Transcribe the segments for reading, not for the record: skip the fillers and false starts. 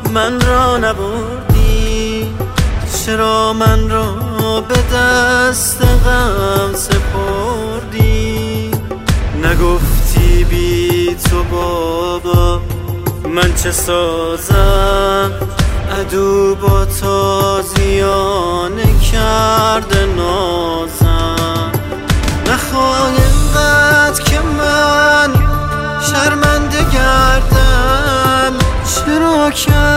من را نبردی؟ چرا من را به دست غم سپردی؟ نگفتی بی تو بابا من چه سازم؟ عدو با تازیانه کرده نازم. نخواه اینقدر که من شرمنده گردم، چرا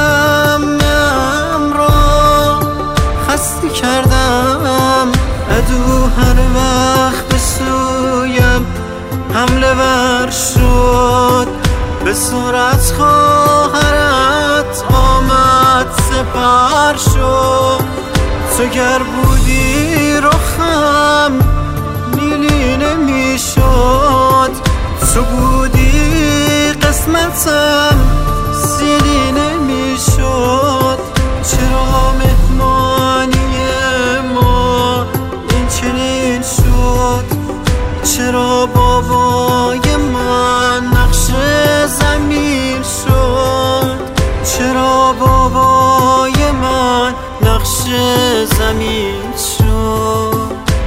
کمم را خسته کردم؟ عدو هر وقت به سویم حمله ور شد، به سرعت خواهرت آمد سپر شد. تو گر بودی رخم نیلی نمی شد، تو بودی قسمتم سیلی نمی شد. چرا مهمانی ما این چنین شد؟ چرا بابای من نقش زمین شد؟ چرا بابای من نقش زمین شد؟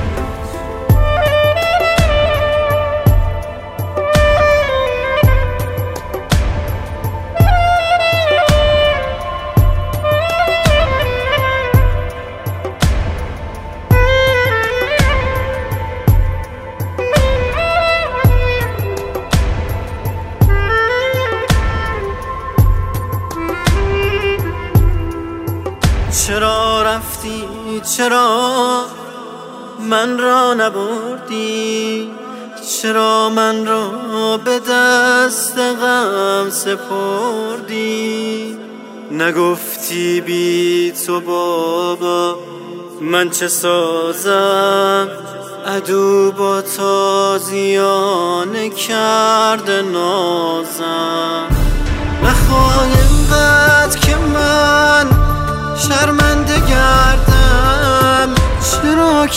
چرا رفتی؟ چرا من را نبردی؟ چرا من را به دست غم سپردی؟ نگفتی بی تو بابا من چه سازم؟ عدو با تازیانه کرده نازم. نخواه اینقدر که من شرمنده گردم، چرا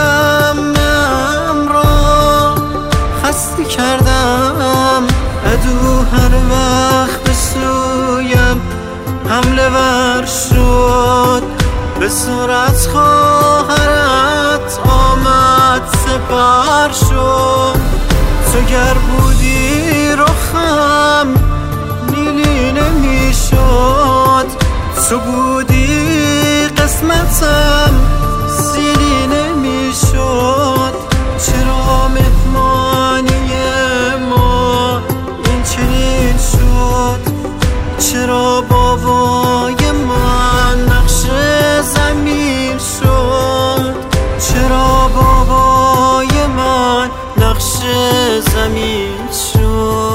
کمم را خسته کردم؟ عدو هر وقت به سویم حمله ور شد، به سرعت خواهرت آمد سپر شد. تو گر بودی رخم نیلی نمی شد، تو بودی قسمتم سیلی نمی شد. چرا مهمانی ما این چنین شد؟ چرا بابای من نقش زمین شد؟ چرا بابای من نقش زمین شد؟